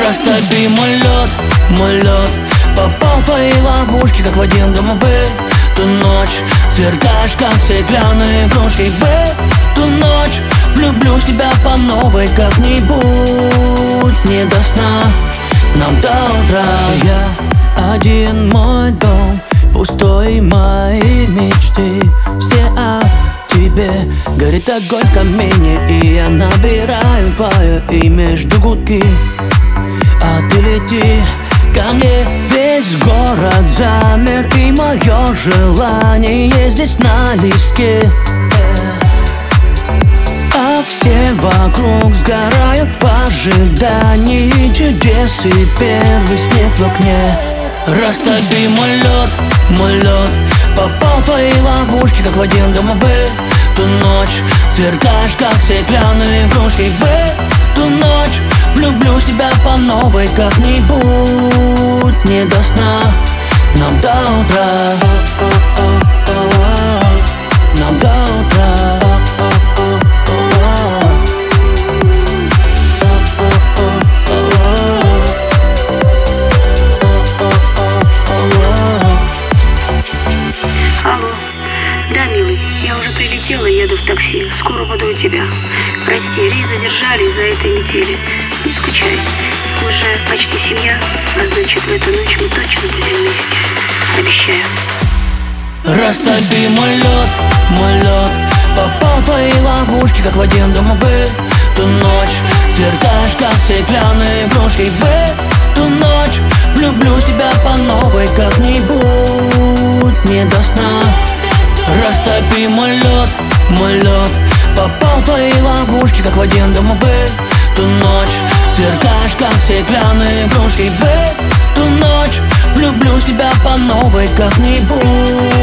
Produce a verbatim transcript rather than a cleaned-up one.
Растопи мой лед, мой лед. Попал в твои ловушки, как в один дома был. Ту ночь сверкаешь, как стеклянные кружки. В эту ночь влюблюсь в тебя по новой как-нибудь. Не до сна, нам до утра. Я один, мой дом пустой, мои мечты все о тебе. Горит огонь в камине, и я набираю твое имя, жду гудки. А ты лети ко мне, весь город замер, и мое желание здесь на листке. А все вокруг сгорают в ожидании чудес и первый снег в окне. Растопи мой лед, мой лед. Попал в твои ловушки, как в один дома был. Ту ночь сверкаешь, как стеклянные кружки. В эту ночь влюблюсь в тебя по новой как-нибудь. Не до сна, нам до утра. Нам до утра. Алло, да, милый, я уже прилетела, еду в такси. Скоро буду у тебя. Прости, рейс задержали из-за этой метели. Не скучай, мы же почти семья, а значит, в эту ночь мы точно будем вместе. Обещаю. Растопи мой лед, мой лед. Попал в твои ловушки, как в один дома был. Ту ночь сверкаешь, как стеклянные кружки. В эту ночь влюблюсь в тебя по новой как-нибудь. Не до сна. Растопи мой лед, мой лед. Попал в твои ловушки, как в один дома был. Ту ночь сверкаешь, как стеклянные кружки. В эту ночь влюблюсь в тебя по новой как-нибудь.